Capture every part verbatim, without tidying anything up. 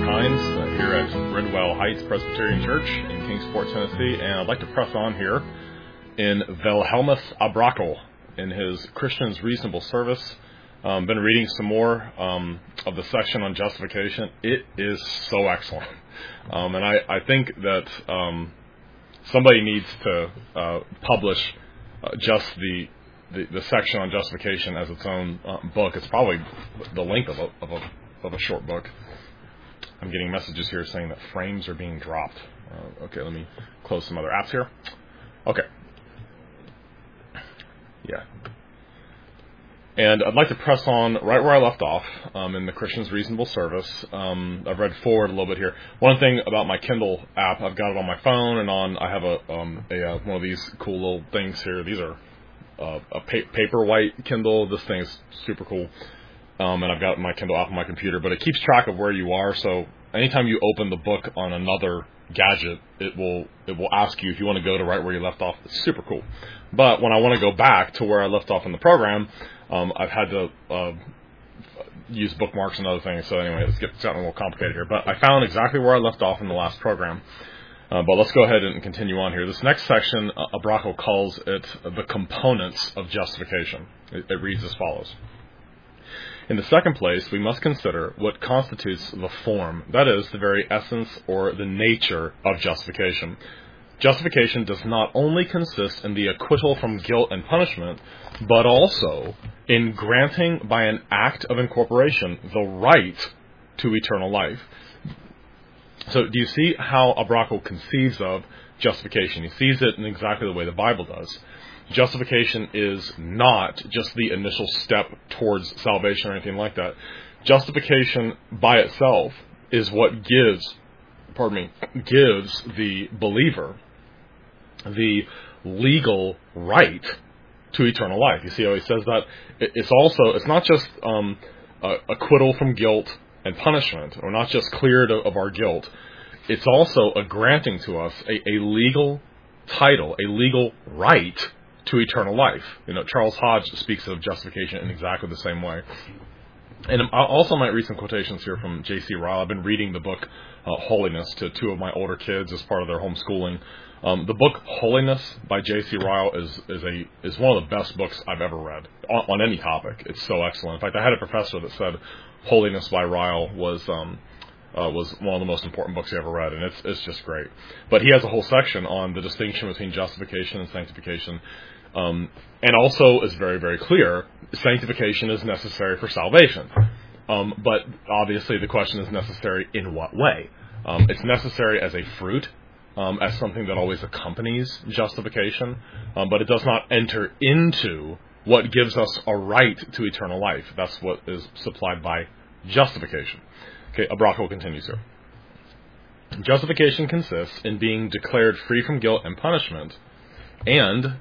Hines uh, here at Redwell Heights Presbyterian Church in Kingsport, Tennessee, and I'd like to press on here in Wilhelmus à Brakel in his Christian's Reasonable Service. Um, been reading some more um, of the section on justification. It is so excellent, um, and I, I think that um, somebody needs to uh, publish uh, just the, the the section on justification as its own uh, book. It's probably the length of a of a of a short book. I'm getting messages here saying that frames are being dropped. Uh, okay, let me close some other apps here. Okay. Yeah. And I'd like to press on right where I left off um, in the Christian's Reasonable Service. Um, I've read forward a little bit here. One thing about my Kindle app, I've got it on my phone and on. I have a, um, a uh, one of these cool little things here. These are uh, a pa- paper white Kindle. This thing is super cool. Um, and I've got my Kindle app on my computer, but it keeps track of where you are. So anytime you open the book on another gadget, it will it will ask you if you want to go to right where you left off. It's super cool. But when I want to go back to where I left off in the program, um, I've had to uh, use bookmarks and other things. So anyway, it's gotten a little complicated here. But I found exactly where I left off in the last program. Uh, but let's go ahead and continue on here. This next section, uh, Brakel calls it the components of justification. It, it reads as follows. In the second place, we must consider what constitutes the form, that is, the very essence or the nature of justification. Justification does not only consist in the acquittal from guilt and punishment, but also in granting by an act of incorporation the right to eternal life. So do you see how Brakel conceives of justification? He sees it in exactly the way the Bible does. Justification is not just the initial step towards salvation or anything like that. Justification by itself is what gives, pardon me, gives the believer the legal right to eternal life. You see how he says that? It's also, it's not just um, uh, acquittal from guilt and punishment, or not just cleared of our guilt. It's also a granting to us a, a legal title, a legal right to eternal life. You know, Charles Hodge speaks of justification in exactly the same way. And I also might read some quotations here from J C Ryle. I've been reading the book uh, Holiness to two of my older kids as part of their homeschooling. Um, the book Holiness by J C Ryle is is a is one of the best books I've ever read on, on any topic. It's so excellent. In fact, I had a professor that said Holiness by Ryle was um, uh, was one of the most important books he ever read, and it's it's just great. But he has a whole section on the distinction between justification and sanctification. Um, and also is very, very clear, sanctification is necessary for salvation. Um, but obviously the question is necessary in what way? Um, it's necessary as a fruit, um, as something that always accompanies justification, um, but it does not enter into what gives us a right to eternal life. That's what is supplied by justification. Okay, Brakel continues here. Justification consists in being declared free from guilt and punishment, and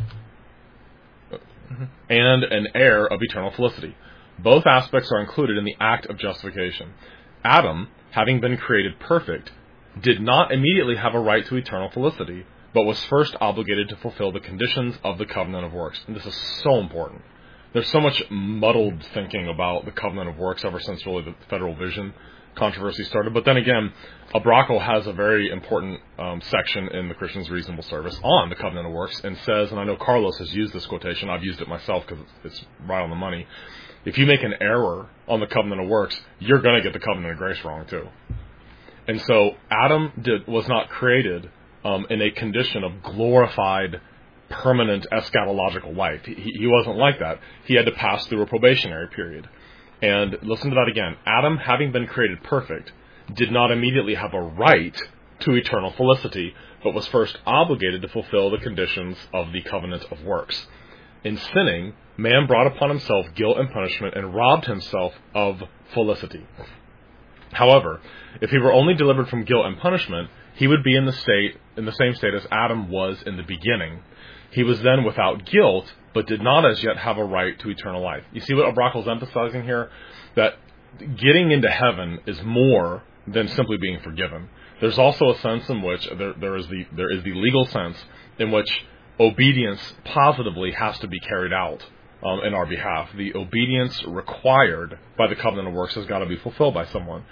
and an heir of eternal felicity. Both aspects are included in the act of justification. Adam, having been created perfect, did not immediately have a right to eternal felicity, but was first obligated to fulfill the conditions of the covenant of works. And this is so important. There's so much muddled thinking about the covenant of works ever since really the federal vision controversy started. But then again, Brakel has a very important um, section in the Christian's Reasonable Service on the covenant of works and says, and I know Carlos has used this quotation, I've used it myself because it's right on the money, if you make an error on the covenant of works, you're going to get the covenant of grace wrong too. And so Adam did, was not created um, in a condition of glorified, permanent eschatological life. He, he wasn't like that. He had to pass through a probationary period. And listen to that again. Adam, having been created perfect, did not immediately have a right to eternal felicity, but was first obligated to fulfill the conditions of the covenant of works. In sinning, man brought upon himself guilt and punishment and robbed himself of felicity. However, if he were only delivered from guilt and punishment, he would be in the state, in the same state as Adam was in the beginning. He was then without guilt, but did not as yet have a right to eternal life. You see what Brakel's emphasizing here? That getting into heaven is more than simply being forgiven. There's also a sense in which there, there is the there is the legal sense in which obedience positively has to be carried out um, in our behalf. The obedience required by the covenant of works has got to be fulfilled by someone.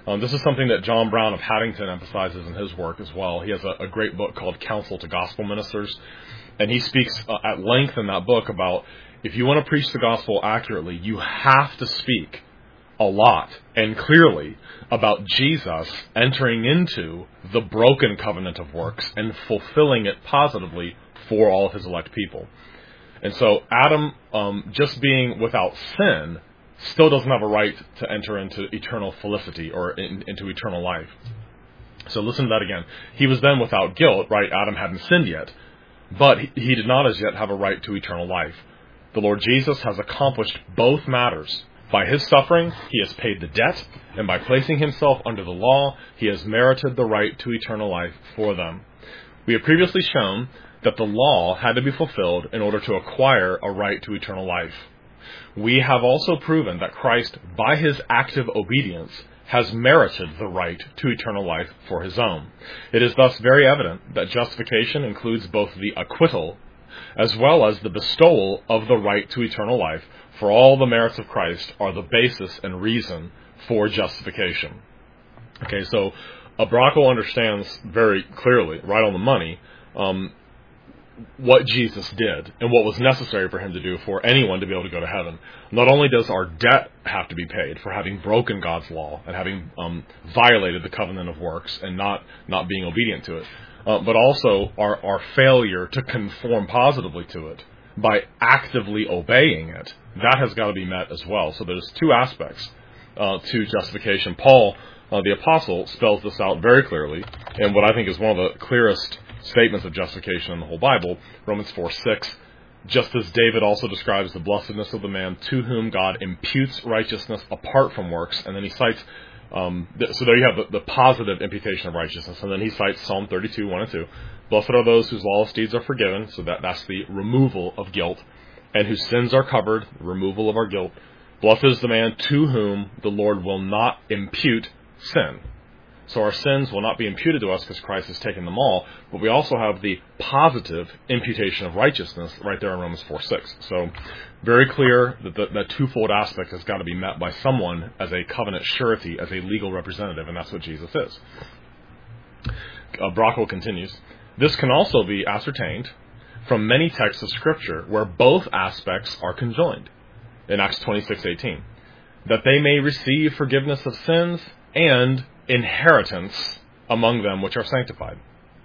Um, this is something that John Brown of Haddington emphasizes in his work as well. He has a, a great book called Counsel to Gospel Ministers, and he speaks uh, at length in that book about if you want to preach the gospel accurately, you have to speak a lot and clearly about Jesus entering into the broken covenant of works and fulfilling it positively for all of his elect people. And so Adam, um, just being without sin, still doesn't have a right to enter into eternal felicity or in, into eternal life. So listen to that again. He was then without guilt, right? Adam hadn't sinned yet, but he, he did not as yet have a right to eternal life. The Lord Jesus has accomplished both matters. By his suffering, he has paid the debt, and by placing himself under the law, he has merited the right to eternal life for them. We have previously shown that the law had to be fulfilled in order to acquire a right to eternal life. We have also proven that Christ, by his active obedience, has merited the right to eternal life for his own. It is thus very evident that justification includes both the acquittal as well as the bestowal of the right to eternal life, for all the merits of Christ are the basis and reason for justification. Okay, so uh, Bracco understands very clearly, right on the money, um, what Jesus did and what was necessary for him to do for anyone to be able to go to heaven. Not only does our debt have to be paid for having broken God's law and having um, violated the covenant of works and not, not being obedient to it, uh, but also our, our failure to conform positively to it by actively obeying it, that has got to be met as well. So there's two aspects uh, to justification. Paul, uh, the apostle, spells this out very clearly in what I think is one of the clearest statements of justification in the whole Bible, Romans four six. Just as David also describes the blessedness of the man to whom God imputes righteousness apart from works, and then he cites, um, th- so there you have the, the positive imputation of righteousness, and then he cites Psalm thirty-two, one and two. Blessed are those whose lawless deeds are forgiven, so that, that's the removal of guilt, and whose sins are covered, the removal of our guilt. Blessed is the man to whom the Lord will not impute sin. So our sins will not be imputed to us because Christ has taken them all, but we also have the positive imputation of righteousness right there in Romans four six. So very clear that the, that twofold aspect has got to be met by someone as a covenant surety, as a legal representative, and that's what Jesus is. Uh, Bracco continues, this can also be ascertained from many texts of Scripture where both aspects are conjoined. In Acts twenty-six eighteen, that they may receive forgiveness of sins and inheritance among them which are sanctified.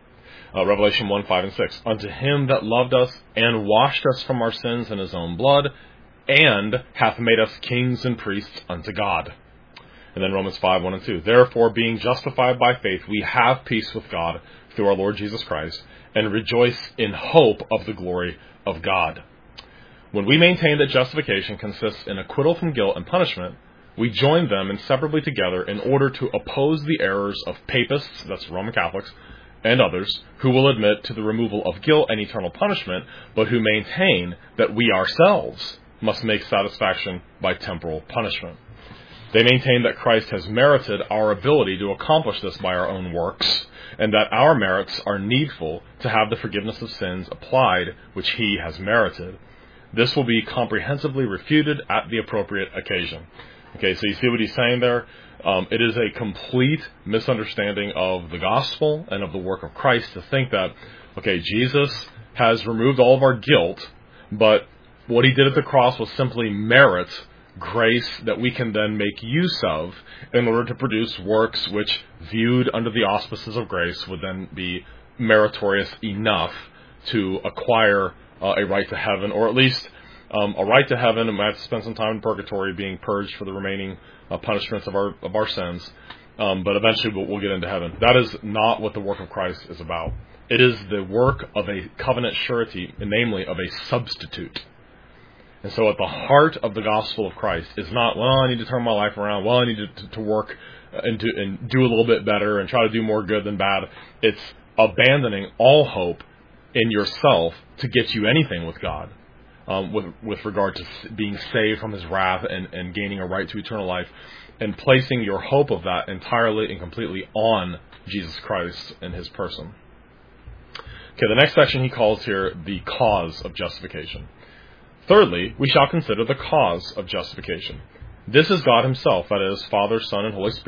Uh, Revelation one, five, and six. Unto him that loved us and washed us from our sins in his own blood, and hath made us kings and priests unto God. And then Romans five, one and two. Therefore, being justified by faith, we have peace with God through our Lord Jesus Christ, and rejoice in hope of the glory of God. When we maintain that justification consists in acquittal from guilt and punishment, we join them inseparably together in order to oppose the errors of papists, that's Roman Catholics, and others, who will admit to the removal of guilt and eternal punishment, but who maintain that we ourselves must make satisfaction by temporal punishment. They maintain that Christ has merited our ability to accomplish this by our own works, and that our merits are needful to have the forgiveness of sins applied which he has merited. This will be comprehensively refuted at the appropriate occasion. Okay, so you see what he's saying there? Um, it is a complete misunderstanding of the gospel and of the work of Christ to think that, okay, Jesus has removed all of our guilt, but what he did at the cross was simply merit grace that we can then make use of in order to produce works which, viewed under the auspices of grace, would then be meritorious enough to acquire uh, a right to heaven, or at least Um, a right to heaven, and we have to spend some time in purgatory being purged for the remaining uh, punishments of our of our sins. Um, but eventually we'll, we'll get into heaven. That is not what the work of Christ is about. It is the work of a covenant surety, and namely of a substitute. And so at the heart of the gospel of Christ is not, well, I need to turn my life around, well, I need to, to, to work and, to, and do a little bit better and try to do more good than bad. It's abandoning all hope in yourself to get you anything with God. Um, with with regard to being saved from his wrath and, and gaining a right to eternal life, and placing your hope of that entirely and completely on Jesus Christ and his person. Okay, the next section he calls here the cause of justification. Thirdly, we shall consider the cause of justification. This is God himself, that is, Father, Son, and Holy Spirit,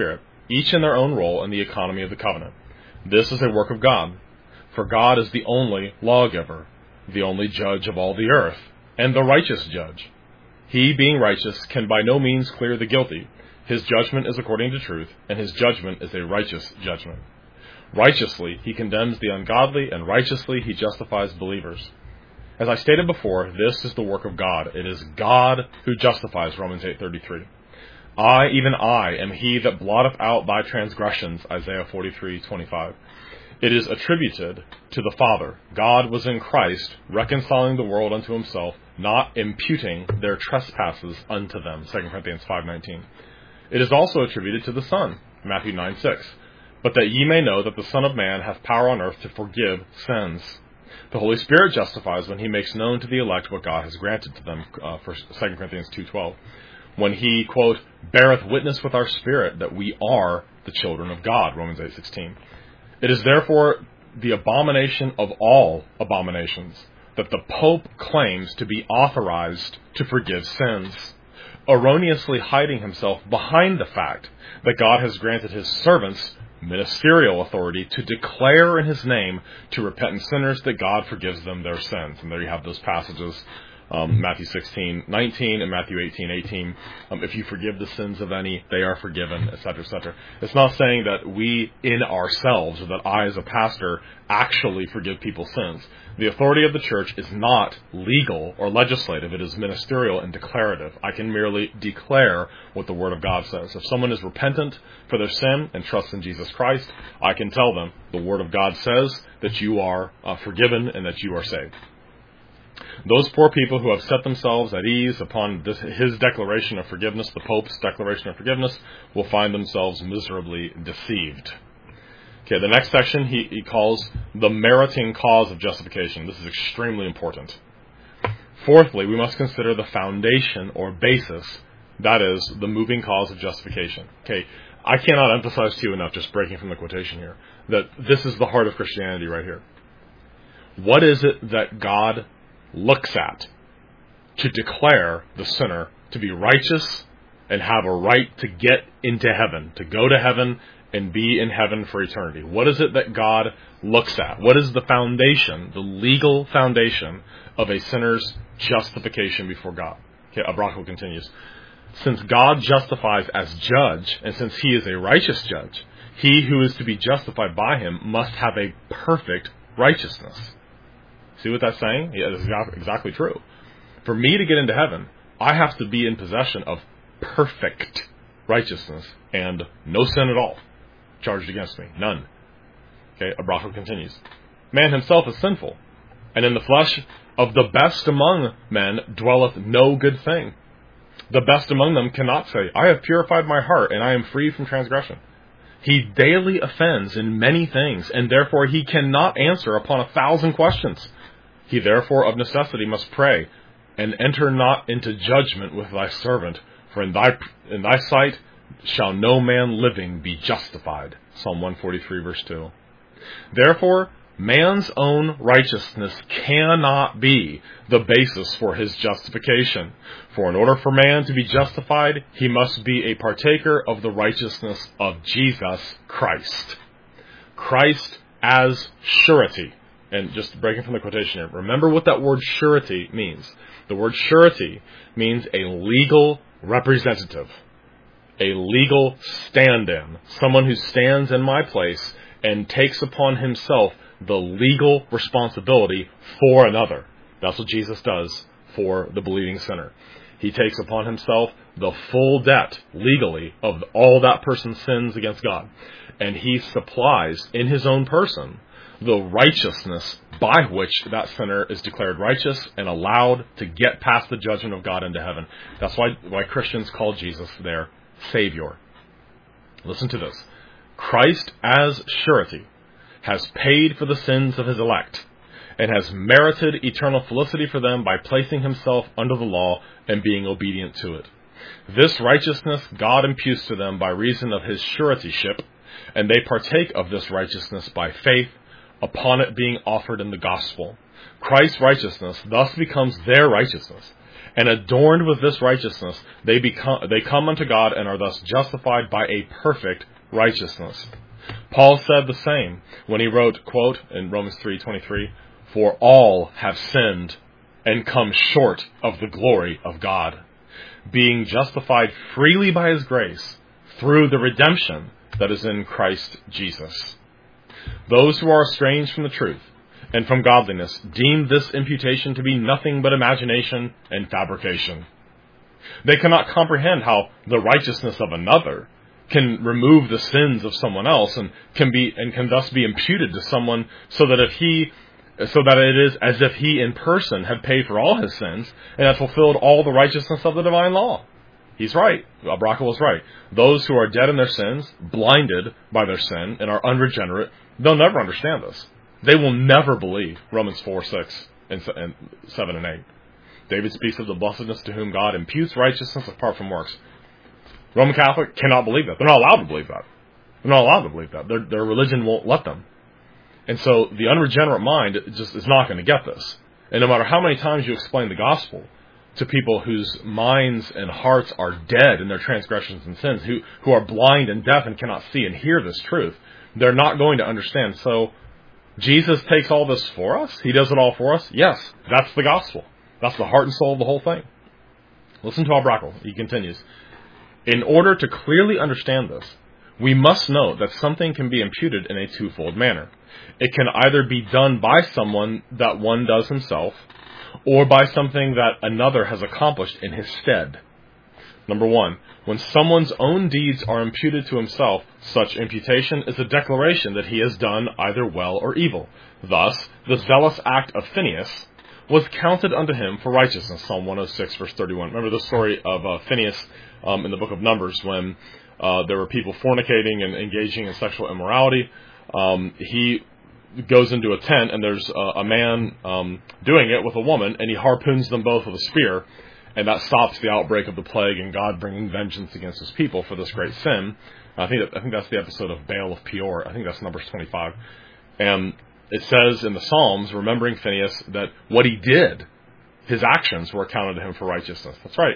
each in their own role in the economy of the covenant. This is a work of God, for God is the only lawgiver, the only judge of all the earth, and the righteous judge. He, being righteous, can by no means clear the guilty. His judgment is according to truth, and his judgment is a righteous judgment. Righteously he condemns the ungodly, and righteously he justifies believers. As I stated before, this is the work of God. It is God who justifies, Romans eight thirty-three. I, even I, am he that blotteth out thy transgressions, Isaiah forty-three twenty-five. It is attributed to the Father. God was in Christ, reconciling the world unto himself, not imputing their trespasses unto them, Second Corinthians five nineteen. It is also attributed to the Son, Matthew nine six. But that ye may know that the Son of Man hath power on earth to forgive sins. The Holy Spirit justifies when he makes known to the elect what God has granted to them, uh, for Second Corinthians two twelve. When he, quote, beareth witness with our spirit that we are the children of God, Romans eight sixteen. It is therefore the abomination of all abominations that the Pope claims to be authorized to forgive sins, erroneously hiding himself behind the fact that God has granted his servants ministerial authority to declare in his name to repentant sinners that God forgives them their sins. And there you have those passages, um, Matthew sixteen nineteen and Matthew eighteen eighteen. Um, if you forgive the sins of any, they are forgiven, et cetera, et cetera. It's not saying that we in ourselves, or that I as a pastor actually forgive people's sins. The authority of the church is not legal or legislative. It is ministerial and declarative. I can merely declare what the Word of God says. If someone is repentant for their sin and trusts in Jesus Christ, I can tell them the Word of God says that you are uh, forgiven and that you are saved. Those poor people who have set themselves at ease upon this, his declaration of forgiveness, the Pope's declaration of forgiveness, will find themselves miserably deceived. Okay, the next section he, he calls the meriting cause of justification. This is extremely important. Fourthly, we must consider the foundation or basis, that is, the moving cause of justification. Okay, I cannot emphasize to you enough, just breaking from the quotation here, that this is the heart of Christianity right here. What is it that God looks at to declare the sinner to be righteous and have a right to get into heaven, to go to heaven and be in heaven for eternity? What is it that God looks at? What is the foundation, the legal foundation of a sinner's justification before God? Okay, Abraham continues. Since God justifies as judge, and since he is a righteous judge, he who is to be justified by him must have a perfect righteousness. See what that's saying? Yeah, that's exactly true. For me to get into heaven, I have to be in possession of perfect righteousness and no sin at all charged against me. None. Okay, Abraham continues. Man himself is sinful, and in the flesh of the best among men dwelleth no good thing. The best among them cannot say, I have purified my heart, and I am free from transgression. He daily offends in many things, and therefore he cannot answer upon a thousand questions. He therefore of necessity must pray, and enter not into judgment with thy servant, for in thy in thy sight shall no man living be justified. Psalm one forty-three, verse two. Therefore, man's own righteousness cannot be the basis for his justification. For in order for man to be justified, he must be a partaker of the righteousness of Jesus Christ. Christ as surety. And just breaking from the quotation here, remember what that word surety means. The word surety means a legal representative, a legal stand-in, someone who stands in my place and takes upon himself the legal responsibility for another. That's what Jesus does for the believing sinner. He takes upon himself the full debt, legally, of all that person's sins against God. And he supplies in his own person the righteousness by which that sinner is declared righteous and allowed to get past the judgment of God into heaven. That's why, why Christians call Jesus their Savior. Listen to this. Christ as surety has paid for the sins of his elect and has merited eternal felicity for them by placing himself under the law and being obedient to it. This righteousness God imputes to them by reason of his suretyship, and they partake of this righteousness by faith upon it being offered in the gospel. Christ's righteousness thus becomes their righteousness, and adorned with this righteousness, they become they come unto God and are thus justified by a perfect righteousness. Paul said the same when he wrote, quote, in Romans three twenty-three, "For all have sinned and come short of the glory of God, being justified freely by his grace through the redemption that is in Christ Jesus." Those who are estranged from the truth and from godliness deem this imputation to be nothing but imagination and fabrication. They cannot comprehend how the righteousness of another can remove the sins of someone else and can be and can thus be imputed to someone, so that if he so that it is as if he in person had paid for all his sins and had fulfilled all the righteousness of the divine law. He's right. Brackle is right. Those who are dead in their sins, blinded by their sin, and are unregenerate, they'll never understand this. They will never believe Romans four, six, and seven, and eight. David speaks of the blessedness to whom God imputes righteousness apart from works. Roman Catholic cannot believe that. They're not allowed to believe that. They're not allowed to believe that. Their, their religion won't let them. And so the unregenerate mind just is not going to get this. And no matter how many times you explain the gospel to people whose minds and hearts are dead in their transgressions and sins, who, who are blind and deaf and cannot see and hear this truth, they're not going to understand. So Jesus takes all this for us? He does it all for us? Yes, that's the gospel. That's the heart and soul of the whole thing. Listen to Brackle. He continues. In order to clearly understand this, we must note that something can be imputed in a twofold manner. It can either be done by someone that one does himself, or by something that another has accomplished in his stead. Number one, when someone's own deeds are imputed to himself, such imputation is a declaration that he has done either well or evil. Thus, the zealous act of Phinehas was counted unto him for righteousness. Psalm one oh six, verse thirty-one. Remember the story of uh, Phinehas um, in the book of Numbers when uh, there were people fornicating and engaging in sexual immorality. Um, he goes into a tent and there's uh, a man um, doing it with a woman, and he harpoons them both with a spear, and that stops the outbreak of the plague and God bringing vengeance against his people for this great sin. I think that, I think that's the episode of Baal of Peor. I think that's Numbers twenty-five. And it says in the Psalms, remembering Phinehas, that what he did, his actions were accounted to him for righteousness. That's right.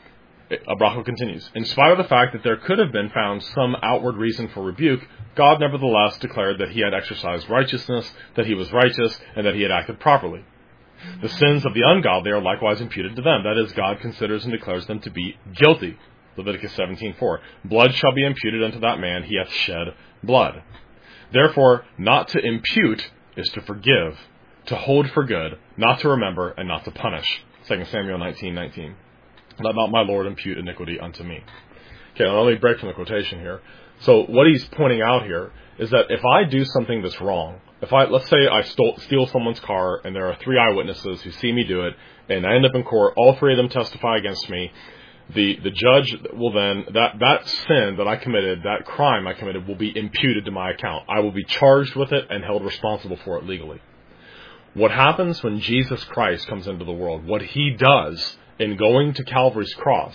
Brackle continues. In spite of the fact that there could have been found some outward reason for rebuke, God nevertheless declared that he had exercised righteousness, that he was righteous, and that he had acted properly. The sins of the ungodly are likewise imputed to them. That is, God considers and declares them to be guilty. Leviticus seventeen four. Blood shall be imputed unto that man, he hath shed blood. Therefore, not to impute is to forgive, to hold for good, not to remember, and not to punish. Second Samuel nineteen nineteen. Let not my Lord impute iniquity unto me. Okay, now let me break from the quotation here. So what he's pointing out here is that if I do something that's wrong, if I, let's say I stole, steal someone's car and there are three eyewitnesses who see me do it, and I end up in court, all three of them testify against me, the, the judge will then, that, that sin that I committed, that crime I committed will be imputed to my account. I will be charged with it and held responsible for it legally. What happens when Jesus Christ comes into the world, what he does in going to Calvary's cross,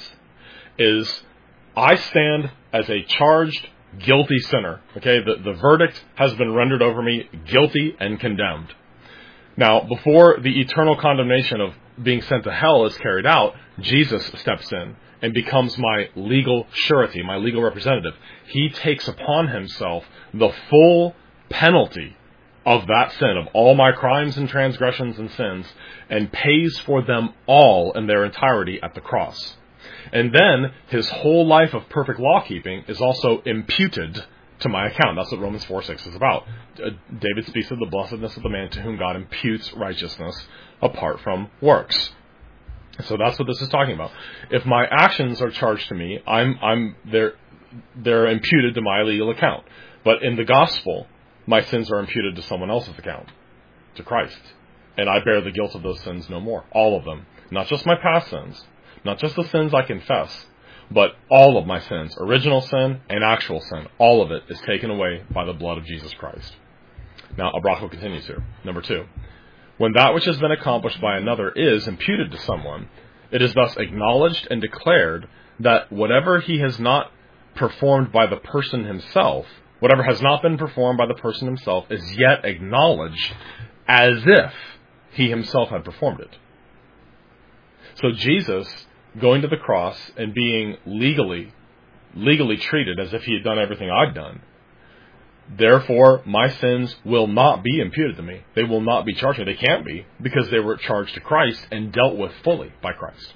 is I stand as a charged, guilty sinner. Okay, the, the verdict has been rendered over me, guilty and condemned. Now, before the eternal condemnation of being sent to hell is carried out, Jesus steps in and becomes my legal surety, my legal representative. He takes upon himself the full penalty of that sin, of all my crimes and transgressions and sins, and pays for them all in their entirety at the cross. And then his whole life of perfect law-keeping is also imputed to my account. That's what Romans four six is about. Uh, David speaks of the blessedness of the man to whom God imputes righteousness apart from works. So that's what this is talking about. If my actions are charged to me, I'm I'm they're they're imputed to my legal account. But in the gospel, my sins are imputed to someone else's account, to Christ. And I bear the guilt of those sins no more. All of them. Not just my past sins. Not just the sins I confess. But all of my sins. Original sin and actual sin. All of it is taken away by the blood of Jesus Christ. Now, Brackle continues here. Number two. When that which has been accomplished by another is imputed to someone, it is thus acknowledged and declared that whatever he has not performed by the person himself, whatever has not been performed by the person himself, is yet acknowledged as if he himself had performed it. So Jesus, going to the cross and being legally legally treated as if he had done everything I'd done. Therefore, my sins will not be imputed to me. They will not be charged to me. They can't be, because they were charged to Christ and dealt with fully by Christ.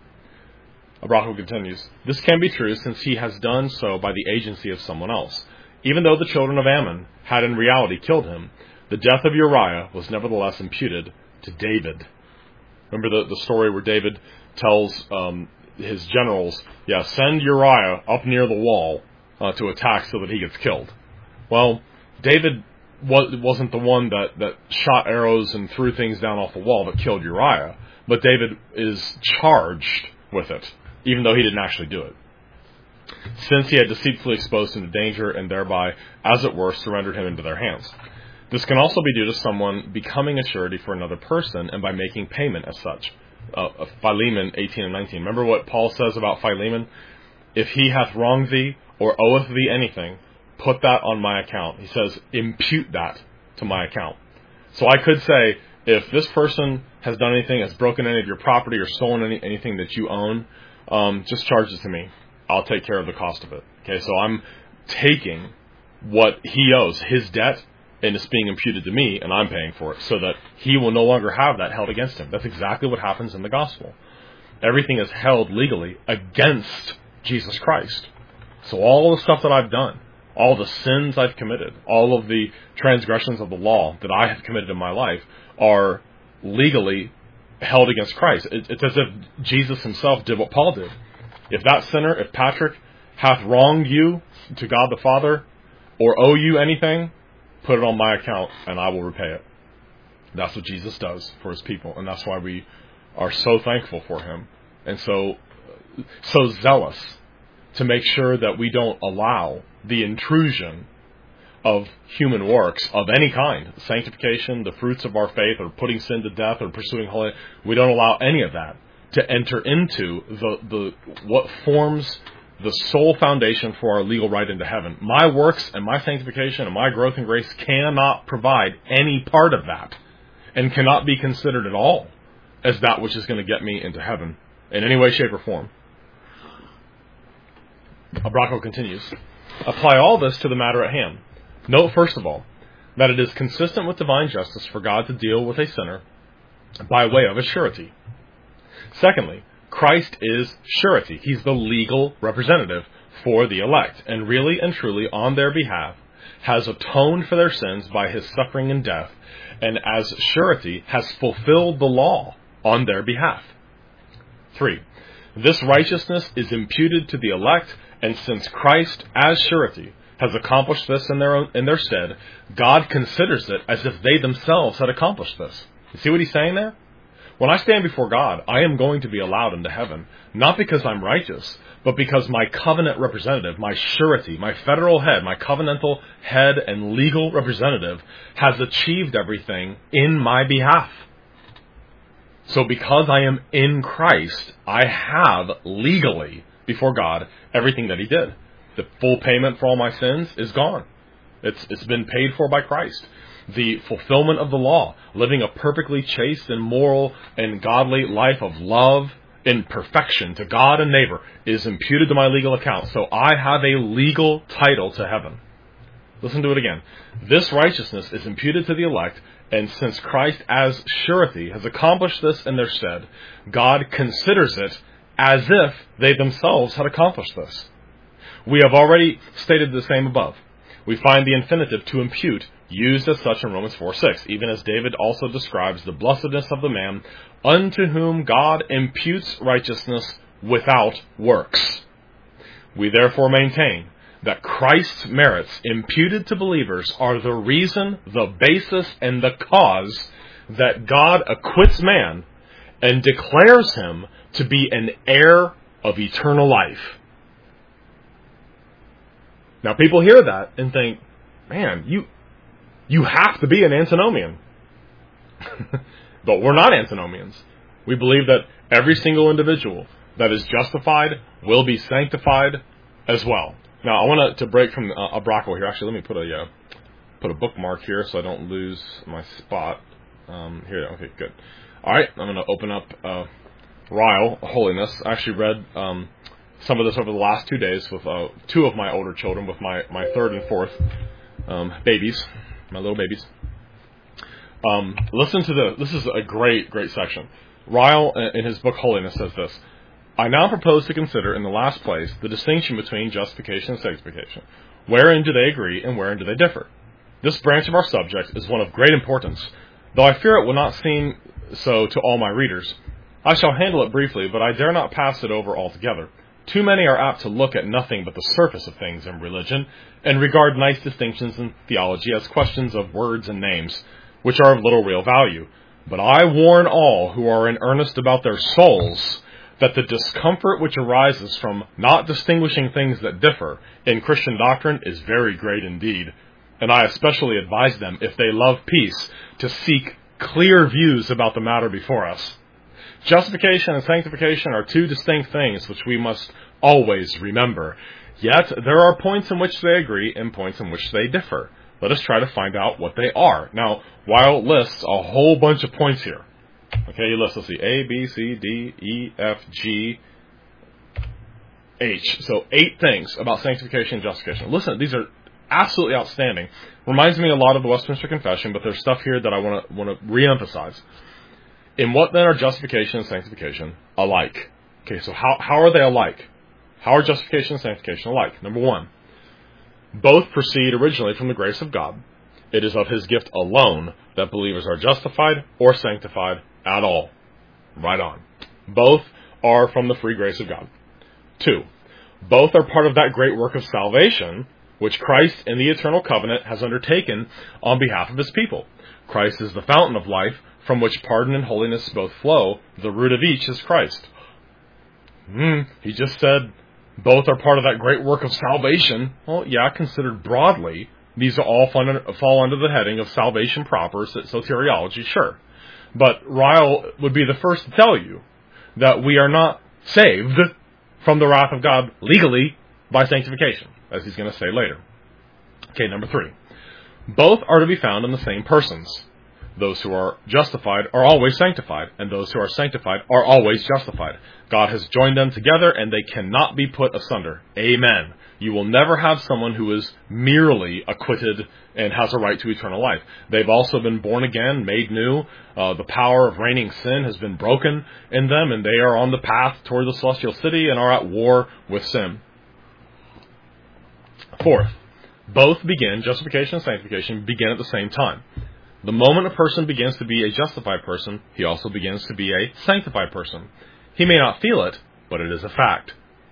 Abraco continues, this can be true since he has done so by the agency of someone else. Even though the children of Ammon had in reality killed him, the death of Uriah was nevertheless imputed to David. Remember the, the story where David tells um, his generals, yeah, send Uriah up near the wall uh, to attack so that he gets killed. Well, David wasn't the one that, that shot arrows and threw things down off the wall that killed Uriah, but David is charged with it, even though he didn't actually do it, since he had deceitfully exposed him to danger and thereby, as it were, surrendered him into their hands. This can also be due to someone becoming a surety for another person and by making payment as such. Uh, Philemon eighteen and nineteen. Remember what Paul says about Philemon? If he hath wronged thee or oweth thee anything, put that on my account. He says, impute that to my account. So I could say, if this person has done anything, has broken any of your property or stolen any, anything that you own, um, just charge it to me. I'll take care of the cost of it. Okay, so I'm taking what he owes, his debt, and it's being imputed to me, and I'm paying for it, so that he will no longer have that held against him. That's exactly what happens in the gospel. Everything is held legally against Jesus Christ. So all the stuff that I've done, all the sins I've committed, all of the transgressions of the law that I have committed in my life are legally held against Christ. It's as if Jesus himself did what Paul did. If that sinner, if Patrick, hath wronged you to God the Father, or owe you anything, put it on my account, and I will repay it. That's what Jesus does for his people, and that's why we are so thankful for him, and so so zealous to make sure that we don't allow the intrusion of human works of any kind, sanctification, the fruits of our faith, or putting sin to death, or pursuing holiness. We don't allow any of that to enter into the, the what forms the sole foundation for our legal right into heaven. My works and my sanctification and my growth in grace cannot provide any part of that, and cannot be considered at all as that which is going to get me into heaven in any way, shape, or form. Abraco continues, apply all this to the matter at hand. Note, first of all, that it is consistent with divine justice for God to deal with a sinner by way of a surety. Secondly, Christ is surety. He's the legal representative for the elect, and really and truly on their behalf has atoned for their sins by his suffering and death, and as surety has fulfilled the law on their behalf. Three, this righteousness is imputed to the elect, and since Christ, as surety, has accomplished this in their own, in their stead, God considers it as if they themselves had accomplished this. You see what he's saying there? When I stand before God, I am going to be allowed into heaven, not because I'm righteous, but because my covenant representative, my surety, my federal head, my covenantal head and legal representative has achieved everything in my behalf. So because I am in Christ, I have legally before God everything that he did. The full payment for all my sins is gone. It's it's been paid for by Christ. The fulfillment of the law, living a perfectly chaste and moral and godly life of love in perfection to God and neighbor, is imputed to my legal account. So I have a legal title to heaven. Listen to it again. This righteousness is imputed to the elect, and since Christ as surety has accomplished this in their stead, God considers it as if they themselves had accomplished this. We have already stated the same above. We find the infinitive to impute used as such in Romans four six, even as David also describes the blessedness of the man unto whom God imputes righteousness without works. We therefore maintain that Christ's merits imputed to believers are the reason, the basis, and the cause that God acquits man and declares him to be an heir of eternal life. Now people hear that and think, man, you you have to be an antinomian. But we're not antinomians. We believe that every single individual that is justified will be sanctified as well. Now I want to break from uh, Abraco here. Actually, let me put a uh, put a bookmark here so I don't lose my spot. Um, here, okay, good. All right, I'm going to open up uh, Ryle Holiness. I actually read um, some of this over the last two days with uh, two of my older children, with my, my third and fourth um, babies, my little babies. Um, listen to the, this is a great, great section. Ryle, in his book Holiness, says this: I now propose to consider, in the last place, the distinction between justification and sanctification. Wherein do they agree, and wherein do they differ? This branch of our subject is one of great importance, though I fear it will not seem so to all my readers. I shall handle it briefly, but I dare not pass it over altogether. Too many are apt to look at nothing but the surface of things in religion, and regard nice distinctions in theology as questions of words and names, which are of little real value. But I warn all who are in earnest about their souls that the discomfort which arises from not distinguishing things that differ in Christian doctrine is very great indeed. And I especially advise them, if they love peace, to seek clear views about the matter before us. Justification and sanctification are two distinct things which we must always remember. Yet there are points in which they agree and points in which they differ. Let us try to find out what they are. Now, Ryle lists a whole bunch of points here. Okay, he lists, let's see, A, B, C, D, E, F, G, H. So eight things about sanctification and justification. Listen, these are absolutely outstanding. Reminds me a lot of the Westminster Confession, but there's stuff here that I want to want to reemphasize. In what then are justification and sanctification alike? Okay, so how, how are they alike? How are justification and sanctification alike? Number one, both proceed originally from the grace of God. It is of His gift alone that believers are justified or sanctified at all. Right on. Both are from the free grace of God. Two, both are part of that great work of salvation which Christ in the eternal covenant has undertaken on behalf of His people. Christ is the fountain of life, from which pardon and holiness both flow. The root of each is Christ. Hmm, he just said both are part of that great work of salvation. Well, yeah, considered broadly, these all fall under the heading of salvation proper, soteriology, sure. But Ryle would be the first to tell you that we are not saved from the wrath of God legally by sanctification, as he's going to say later. Okay, number three. Both are to be found in the same persons. Those who are justified are always sanctified, and those who are sanctified are always justified. God has joined them together, and they cannot be put asunder. Amen. You will never have someone who is merely acquitted and has a right to eternal life. They've also been born again, made new. Uh, the power of reigning sin has been broken in them, and they are on the path toward the celestial city and are at war with sin. Fourth, both begin, justification and sanctification, begin at the same time. The moment a person begins to be a justified person, he also begins to be a sanctified person. He may not feel it, but it is a fact.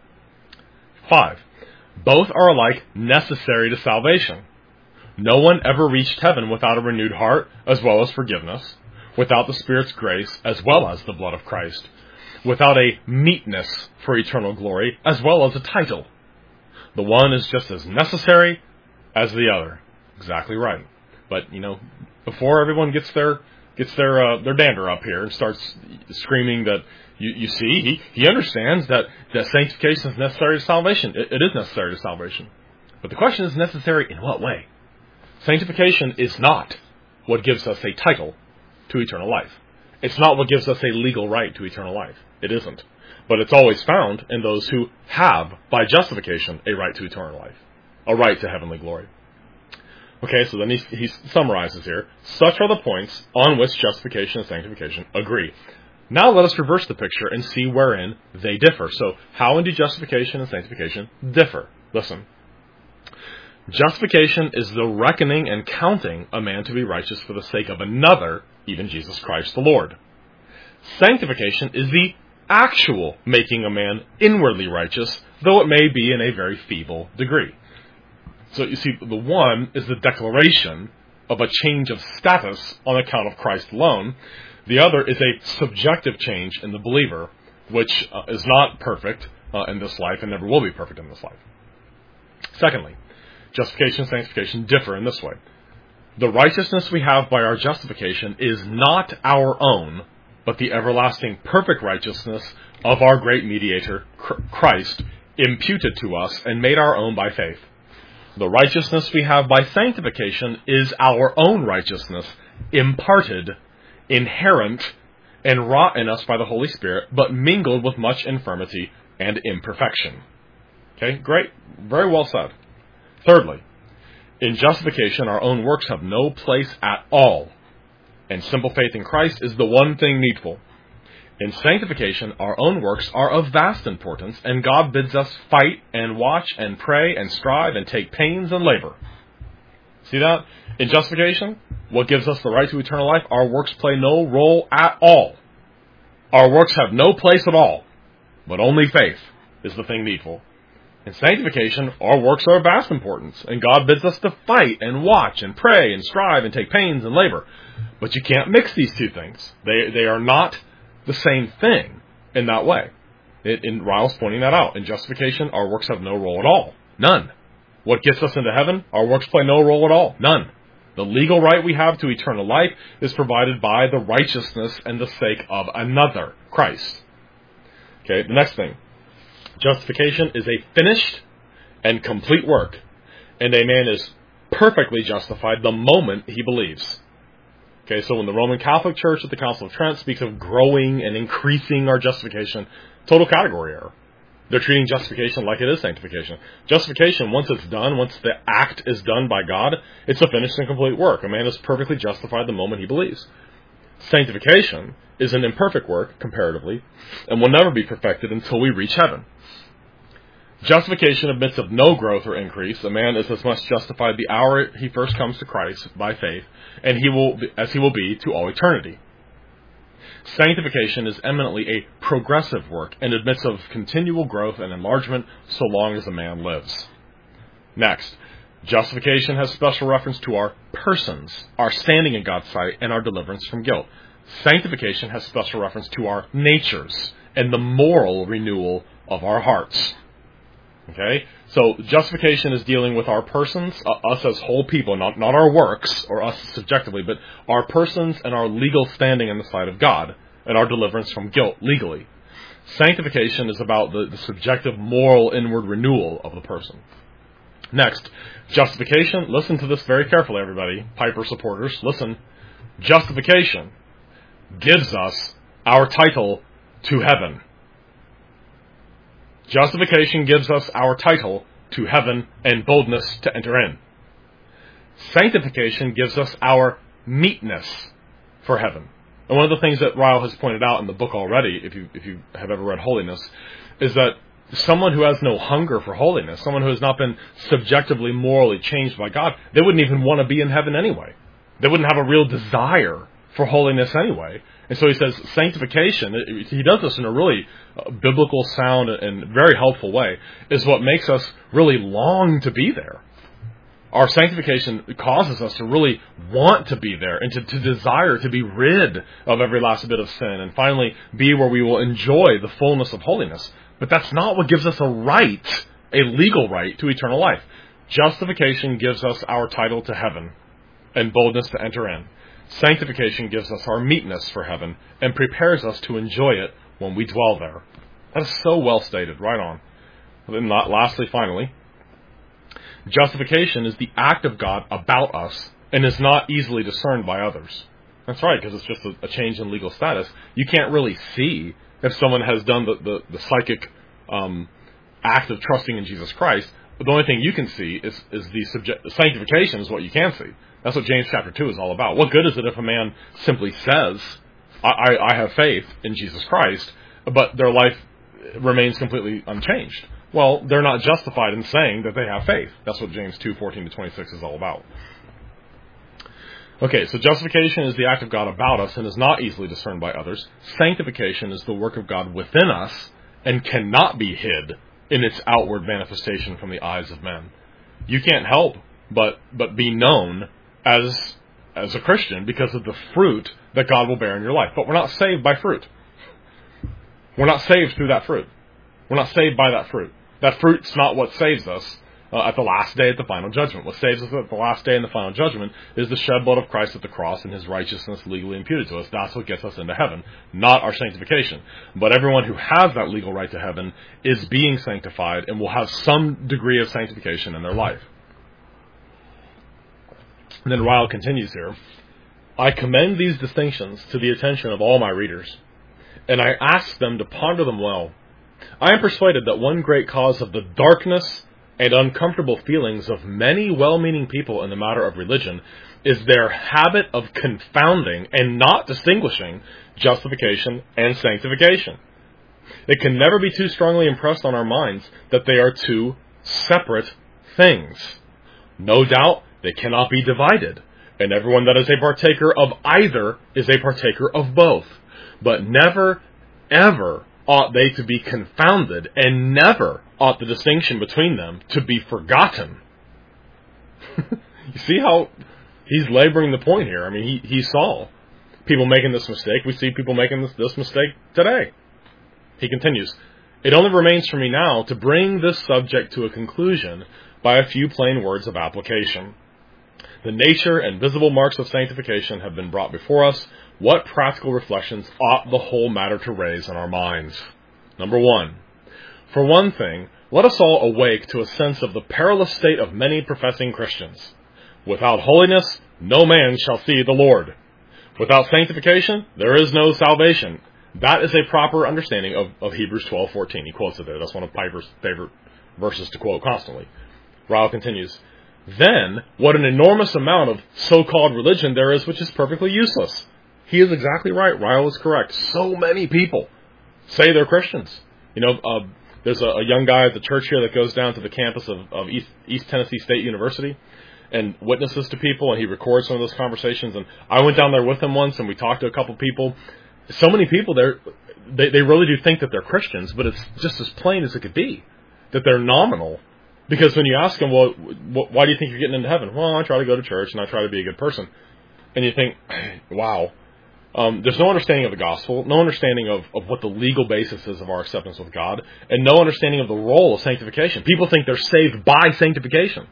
Five, both are alike necessary to salvation. No one ever reached heaven without a renewed heart, as well as forgiveness, without the Spirit's grace, as well as the blood of Christ, without a meetness for eternal glory, as well as a title. The one is just as necessary as the other. Exactly right. But, you know, before everyone gets their gets their uh, their dander up here and starts screaming that, you, you see, he, he understands that, that sanctification is necessary to salvation. It, it is necessary to salvation. But the question is, necessary in what way? Sanctification is not what gives us a title to eternal life. It's not what gives us a legal right to eternal life. It isn't. But it's always found in those who have, by justification, a right to eternal life, a right to heavenly glory. Okay, so then he, he summarizes here. Such are the points on which justification and sanctification agree. Now let us reverse the picture and see wherein they differ. So, how do justification and sanctification differ? Listen. Justification is the reckoning and counting a man to be righteous for the sake of another, even Jesus Christ the Lord. Sanctification is the actual making a man inwardly righteous, though it may be in a very feeble degree. So you see, the one is the declaration of a change of status on account of Christ alone. The other is a subjective change in the believer, which uh, is not perfect uh, in this life and never will be perfect in this life. Secondly, justification and sanctification differ in this way. The righteousness we have by our justification is not our own, but the everlasting perfect righteousness of our great mediator, Christ, imputed to us and made our own by faith. The righteousness we have by sanctification is our own righteousness, imparted, inherent, and wrought in us by the Holy Spirit, but mingled with much infirmity and imperfection. Okay, great. Very well said. Thirdly, in justification, our own works have no place at all, and simple faith in Christ is the one thing needful. In sanctification, our own works are of vast importance, and God bids us fight and watch and pray and strive and take pains and labor. See that? In justification, what gives us the right to eternal life? Our works play no role at all. Our works have no place at all, but only faith is the thing needful. In sanctification, our works are of vast importance, and God bids us to fight and watch and pray and strive and take pains and labor. But you can't mix these two things. They they are not the same thing in that way. It, and Ryle's pointing that out. In justification, our works have no role at all. None. What gets us into heaven? Our works play no role at all. None. The legal right we have to eternal life is provided by the righteousness and the sake of another, Christ. Okay, the next thing. Justification is a finished and complete work, and a man is perfectly justified the moment he believes. Okay, so when the Roman Catholic Church at the Council of Trent speaks of growing and increasing our justification, total category error. They're treating justification like it is sanctification. Justification, once it's done, once the act is done by God, it's a finished and complete work. A man is perfectly justified the moment he believes. Sanctification is an imperfect work, comparatively, and will never be perfected until we reach heaven. Justification admits of no growth or increase. A man is as much justified the hour he first comes to Christ by faith, and he will, as he will be to all eternity. Sanctification is eminently a progressive work and admits of continual growth and enlargement so long as a man lives. Next, justification has special reference to our persons, our standing in God's sight, and our deliverance from guilt. Sanctification has special reference to our natures and the moral renewal of our hearts. Okay, so justification is dealing with our persons, uh, us as whole people, not, not our works or us subjectively, but our persons and our legal standing in the sight of God and our deliverance from guilt legally. Sanctification is about the, the subjective moral inward renewal of the person. Next, justification. Listen to this very carefully, everybody. Piper supporters, listen. Justification gives us our title to heaven. Justification gives us our title to heaven and boldness to enter in. Sanctification gives us our meetness for heaven. And one of the things that Ryle has pointed out in the book already, if you if you have ever read Holiness, is that someone who has no hunger for holiness, someone who has not been subjectively morally changed by God, they wouldn't even want to be in heaven anyway. They wouldn't have a real desire for holiness anyway. And so he says sanctification, he does this in a really biblical, sound, and very helpful way, is what makes us really long to be there. Our sanctification causes us to really want to be there and to, to desire to be rid of every last bit of sin and finally be where we will enjoy the fullness of holiness. But that's not what gives us a right, a legal right to eternal life. Justification gives us our title to heaven and boldness to enter in. Sanctification gives us our meetness for heaven and prepares us to enjoy it when we dwell there. That is so well stated. Right on. And then lastly, finally, justification is the act of God about us and is not easily discerned by others. That's right, because it's just a, a change in legal status. You can't really see if someone has done the, the, the psychic um, act of trusting in Jesus Christ. But the only thing you can see is, is the subject, sanctification is what you can see. That's what James chapter two is all about. What good is it if a man simply says, I, I, I have faith in Jesus Christ, but their life remains completely unchanged? Well, they're not justified in saying that they have faith. That's what James two, fourteen to twenty-six is all about. Okay, so justification is the act of God about us and is not easily discerned by others. Sanctification is the work of God within us and cannot be hid in its outward manifestation from the eyes of men. You can't help but but be known as as a Christian because of the fruit that God will bear in your life. But we're not saved by fruit. We're not saved through that fruit. We're not saved by that fruit. That fruit's not what saves us uh, at the last day at the final judgment. What saves us at the last day in the final judgment is the shed blood of Christ at the cross and his righteousness legally imputed to us. That's what gets us into heaven, not our sanctification. But everyone who has that legal right to heaven is being sanctified and will have some degree of sanctification in their life. And then Ryle continues here. I commend these distinctions to the attention of all my readers, and I ask them to ponder them well, I am persuaded that one great cause of the darkness and uncomfortable feelings of many well-meaning people in the matter of religion is their habit of confounding and not distinguishing justification and sanctification. It can never be too strongly impressed on our minds that they are two separate things. No doubt they cannot be divided, and everyone that is a partaker of either is a partaker of both. But never, ever ought they to be confounded, and never ought the distinction between them to be forgotten. You see how he's laboring the point here? I mean, he, he saw people making this mistake. We see people making this, this mistake today. He continues, "It only remains for me now to bring this subject to a conclusion by a few plain words of application. The nature and visible marks of sanctification have been brought before us. What practical reflections ought the whole matter to raise in our minds? Number one, for one thing, let us all awake to a sense of the perilous state of many professing Christians. Without holiness, no man shall see the Lord. Without sanctification, there is no salvation." That is a proper understanding of, of Hebrews twelve fourteen. He quotes it there. That's one of Piper's favorite verses to quote constantly. Ryle continues, "Then, what an enormous amount of so-called religion there is which is perfectly useless." He is exactly right. Ryle is correct. So many people say they're Christians. You know, uh, there's a, a young guy at the church here that goes down to the campus of, of East, East Tennessee State University and witnesses to people, and he records some of those conversations. And I went down there with him once, and we talked to a couple people. So many people there, they, they really do think that they're Christians, but it's just as plain as it could be, that they're nominal. Because when you ask them, well, why do you think you're getting into heaven? Well, I try to go to church, and I try to be a good person. And you think, wow, um, there's no understanding of the gospel, no understanding of, of what the legal basis is of our acceptance with God, and no understanding of the role of sanctification. People think they're saved by sanctification.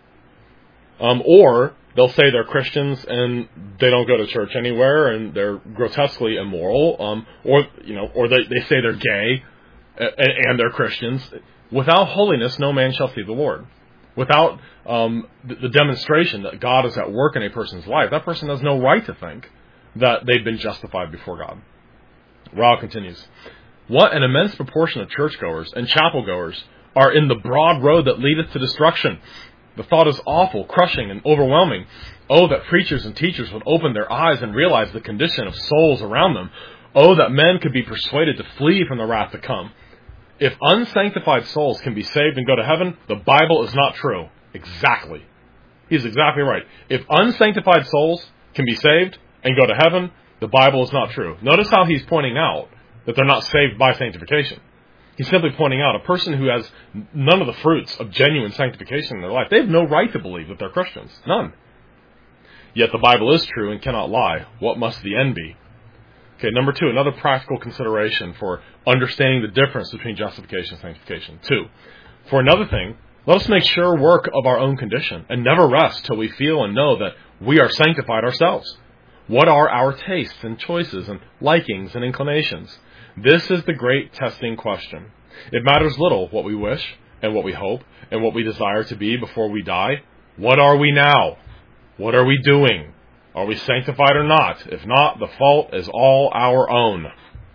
Um, or they'll say they're Christians and they don't go to church anywhere and they're grotesquely immoral, um, or you know, or they, they say they're gay and, and they're Christians. Without holiness, no man shall see the Lord. Without um, the, the demonstration that God is at work in a person's life, that person has no right to think that they've been justified before God. Ryle continues, "What an immense proportion of churchgoers and chapelgoers are in the broad road that leadeth to destruction. The thought is awful, crushing, and overwhelming. Oh, that preachers and teachers would open their eyes and realize the condition of souls around them. Oh, that men could be persuaded to flee from the wrath to come. If unsanctified souls can be saved and go to heaven, the Bible is not true." Exactly. He's exactly right. If unsanctified souls can be saved and go to heaven, the Bible is not true. Notice how he's pointing out that they're not saved by sanctification. He's simply pointing out a person who has none of the fruits of genuine sanctification in their life, they have no right to believe that they're Christians. None. Yet the Bible is true and cannot lie. What must the end be? Okay, number two, another practical consideration for understanding the difference between justification and sanctification. Two, for another thing, let us make sure work of our own condition and never rest till we feel and know that we are sanctified ourselves. What are our tastes and choices and likings and inclinations? This is the great testing question. It matters little what we wish and what we hope and what we desire to be before we die. What are we now? What are we doing? Are we sanctified or not? If not, the fault is all our own.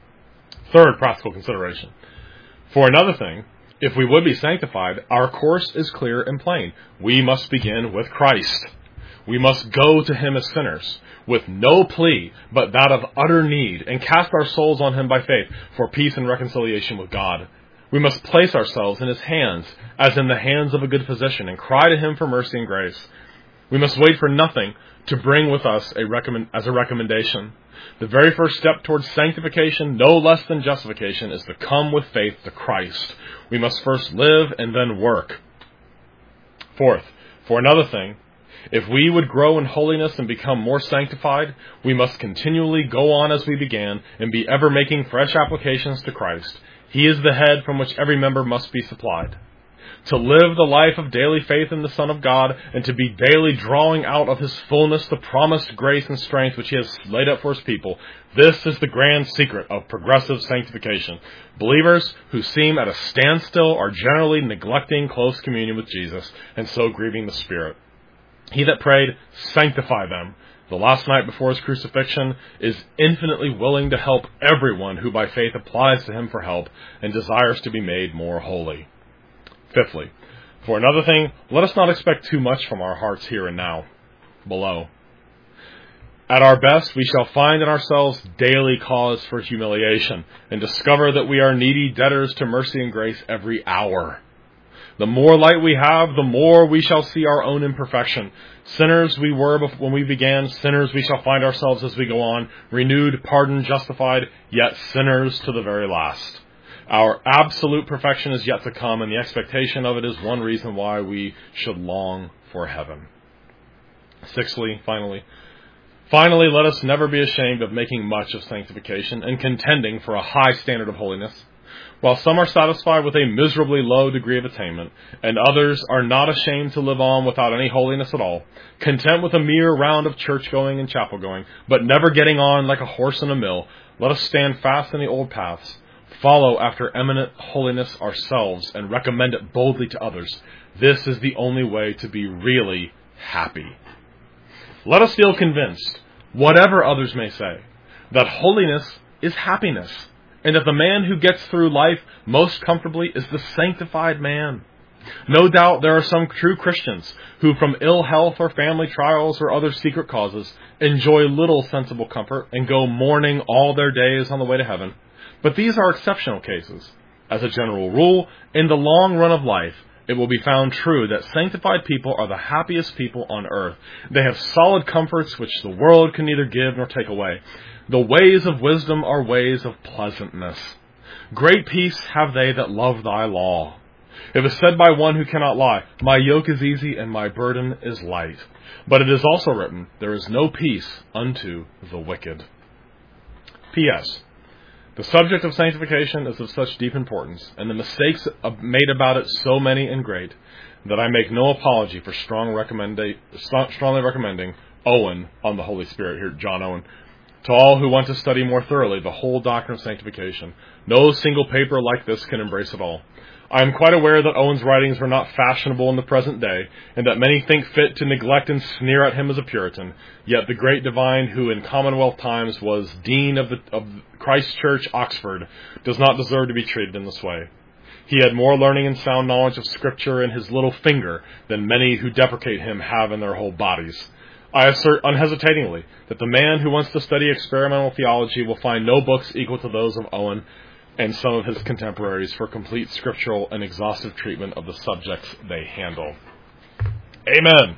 Third practical consideration. For another thing, if we would be sanctified, our course is clear and plain. We must begin with Christ. We must go to him as sinners, with no plea but that of utter need, and cast our souls on him by faith for peace and reconciliation with God. We must place ourselves in his hands, as in the hands of a good physician, and cry to him for mercy and grace. We must wait for nothing to bring with us a recommend, as a recommendation. The very first step towards sanctification, no less than justification, is to come with faith to Christ. We must first live and then work. Fourth, for another thing, if we would grow in holiness and become more sanctified, we must continually go on as we began and be ever making fresh applications to Christ. He is the head from which every member must be supplied. To live the life of daily faith in the Son of God and to be daily drawing out of his fullness the promised grace and strength which he has laid up for his people, this is the grand secret of progressive sanctification. Believers who seem at a standstill are generally neglecting close communion with Jesus and so grieving the Spirit. He that prayed, sanctify them, the last night before his crucifixion, is infinitely willing to help everyone who by faith applies to him for help and desires to be made more holy. Fifthly, for another thing, let us not expect too much from our hearts here and now. Below. At our best, we shall find in ourselves daily cause for humiliation and discover that we are needy debtors to mercy and grace every hour. The more light we have, the more we shall see our own imperfection. Sinners we were when we began, sinners we shall find ourselves as we go on, renewed, pardoned, justified, yet sinners to the very last. Our absolute perfection is yet to come, and the expectation of it is one reason why we should long for heaven. Sixthly, finally, finally, let us never be ashamed of making much of sanctification and contending for a high standard of holiness. While some are satisfied with a miserably low degree of attainment, and others are not ashamed to live on without any holiness at all, content with a mere round of church-going and chapel-going, but never getting on like a horse in a mill, let us stand fast in the old paths, follow after eminent holiness ourselves, and recommend it boldly to others. This is the only way to be really happy. Let us feel convinced, whatever others may say, that holiness is happiness, and that the man who gets through life most comfortably is the sanctified man. No doubt there are some true Christians who, from ill health or family trials or other secret causes, enjoy little sensible comfort and go mourning all their days on the way to heaven. But these are exceptional cases. As a general rule, in the long run of life, it will be found true that sanctified people are the happiest people on earth. They have solid comforts which the world can neither give nor take away. The ways of wisdom are ways of pleasantness. Great peace have they that love thy law. It is said by one who cannot lie, my yoke is easy and my burden is light. But it is also written, there is no peace unto the wicked. P S. The subject of sanctification is of such deep importance, and the mistakes made about it so many and great, that I make no apology for strong recommenda- strongly recommending Owen on the Holy Spirit, here, John Owen, to all who want to study more thoroughly the whole doctrine of sanctification. No single paper like this can embrace it all. I am quite aware that Owen's writings are not fashionable in the present day, and that many think fit to neglect and sneer at him as a Puritan. Yet the great divine, who in Commonwealth times was Dean of, the, of Christ Church, Oxford, does not deserve to be treated in this way. He had more learning and sound knowledge of Scripture in his little finger than many who deprecate him have in their whole bodies. I assert unhesitatingly that the man who wants to study experimental theology will find no books equal to those of Owen and some of his contemporaries for complete scriptural and exhaustive treatment of the subjects they handle. Amen.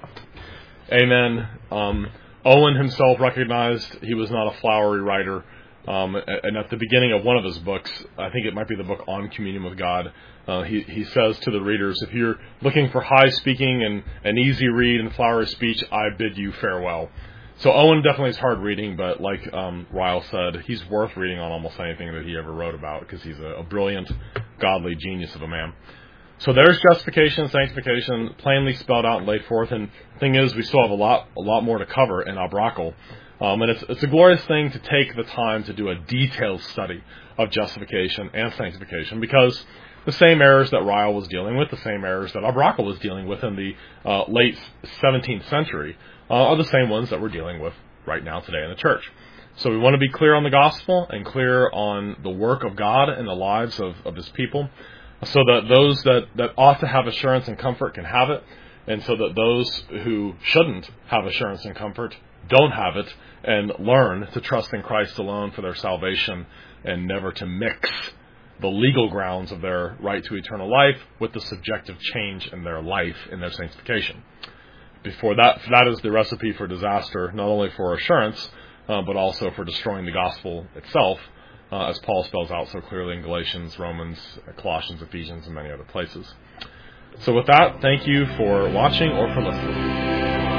Amen. Um, Owen himself recognized he was not a flowery writer. Um, and at the beginning of one of his books, I think it might be the book On Communion with God, uh, he, he says to the readers, if you're looking for high speaking and an easy read and flowery speech, I bid you farewell. So Owen definitely is hard reading, but like um, Ryle said, he's worth reading on almost anything that he ever wrote about, because he's a, a brilliant, godly genius of a man. So there's justification and sanctification plainly spelled out and laid forth, and the thing is, we still have a lot a lot more to cover in Abrakel. Um, and it's, it's a glorious thing to take the time to do a detailed study of justification and sanctification, because the same errors that Ryle was dealing with, the same errors that Abrakel was dealing with in the uh, late seventeenth century, uh, are the same ones that we're dealing with right now today in the church. So we want to be clear on the gospel and clear on the work of God in the lives of, of his people, so that those that, that ought to have assurance and comfort can have it, and so that those who shouldn't have assurance and comfort don't have it, and learn to trust in Christ alone for their salvation, and never to mix the legal grounds of their right to eternal life with the subjective change in their life, in their sanctification. Before that, that is the recipe for disaster, not only for assurance, uh, but also for destroying the gospel itself, uh, as Paul spells out so clearly in Galatians, Romans, Colossians, Ephesians, and many other places. So with that, thank you for watching or for listening.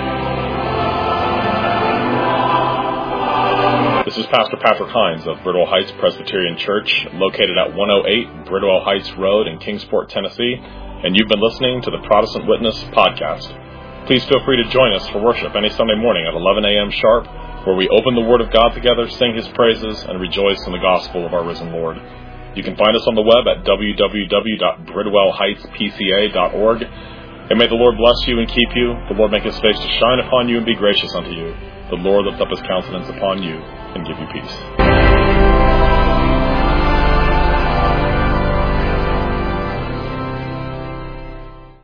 This is Pastor Patrick Hines of Bridwell Heights Presbyterian Church, located at one oh eight Bridwell Heights Road in Kingsport, Tennessee, and you've been listening to the Protestant Witness podcast. Please feel free to join us for worship any Sunday morning at eleven a.m. sharp, where we open the Word of God together, sing His praises, and rejoice in the gospel of our risen Lord. You can find us on the web at w w w dot bridwell heights p c a dot org. And may the Lord bless you and keep you. The Lord make his face to shine upon you and be gracious unto you. The Lord lift up his countenance upon you and give you peace.